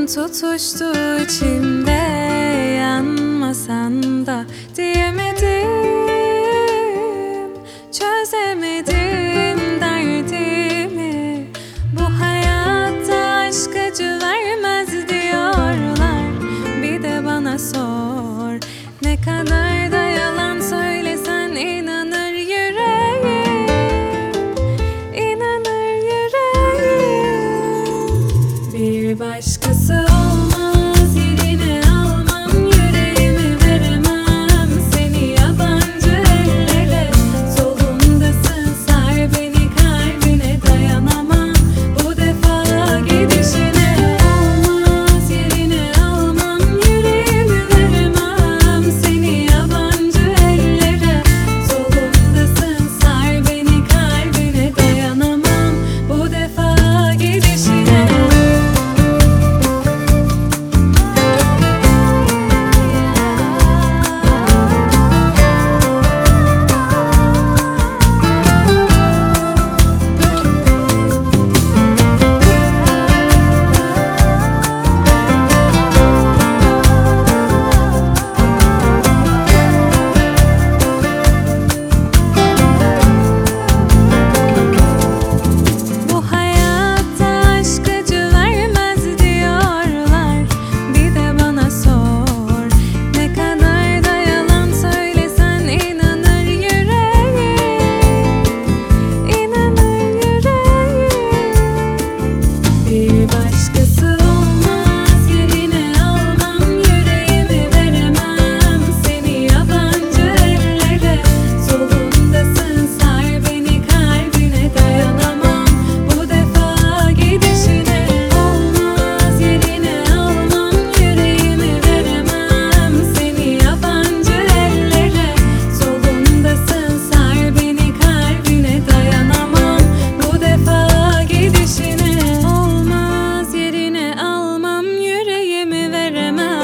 tutuştu içimde, yanmasan da diyemedim. Çözemedim derdimi, bu hayatta aşk acı vermez diyorlar. Bir de bana sor, ne kadar da yalan söylesen inanır yüreğim, inanır yüreğim. Bir başkası olmaz, yerine almam, yüreğimi veremem seni yabancı ellere. Solumdasın, sar beni kalbine, dayanamam bu defa gidişine. Olmaz, yerine almam, yüreğimi veremem seni yabancı ellere. Solumdasın, sar beni kalbine, dayanamam bu defa gidişine.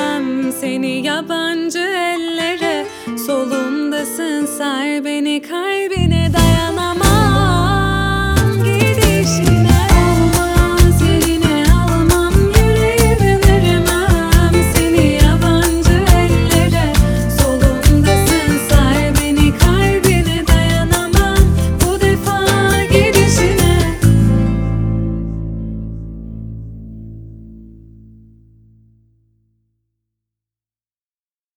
Seni yabancı ellere, solumdasın, sar beni kalbine.